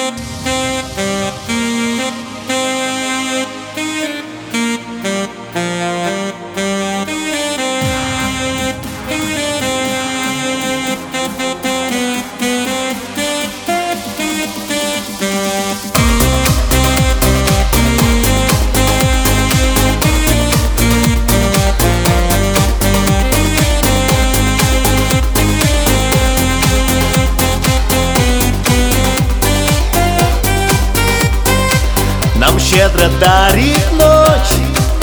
Нам щедро дарит ночь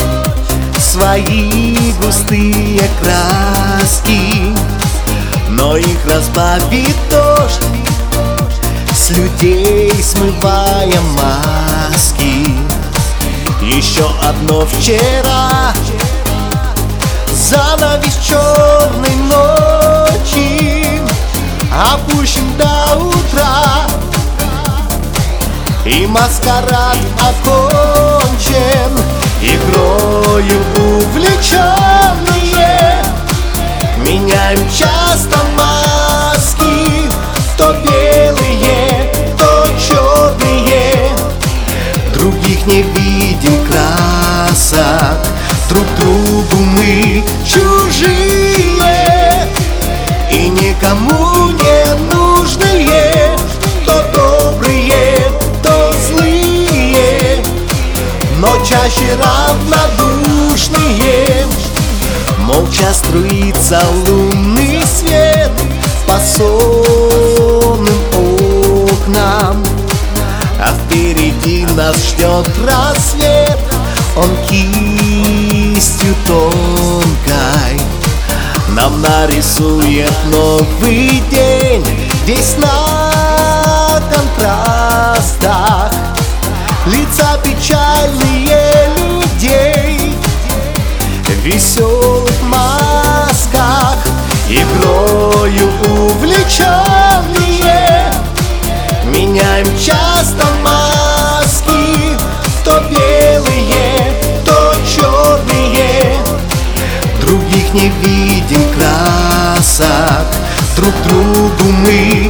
свои густые краски, но их разбавит дождь, с людей смывая маски. Еще одно вчера, занавес черной ночи, опущен до утра, и маскарад окончен. Игрою увлеченные меняем часто маски, то белые, то черные. Других не видим красок, друг другу мы чужие и никому не нужные, то добрые, то злые, но чаще равнодушные. Молча струится лунный свет по сонным окнам, а впереди нас ждет рассвет. Он кистью тонкой нам нарисует новый день, весь на контрастах, лица печальные людей в веселых масках. Игрою увлеченные меняем часто маски, то белые, то черные. Других не видим красок, друг другу мы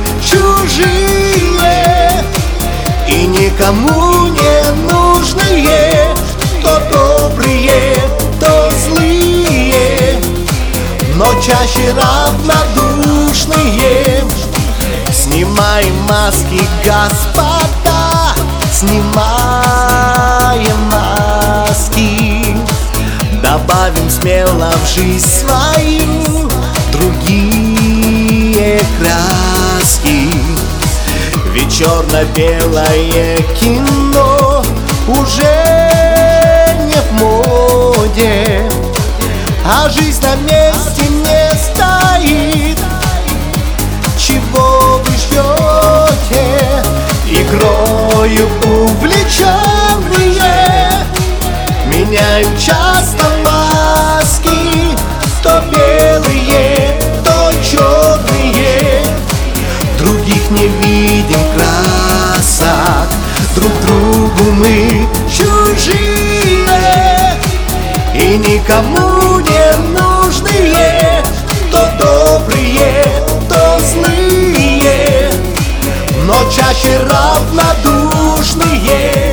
чужие и никому не нужные, то добрые, то злые, но чаще равнодушные. Снимаем маски, господа, снимаем маски, добавим смело в жизнь свою другие краски. Ведь черно-белое кино уже не в моде, а жизнь на месте не стоит. Чего вы ждете? Игрою увлеченные меняем часто маски, то белые, то черные. Других не видим красок, друг другу мы чужие и никому не нужные, то добрые, то злые, но чаще равнодушные.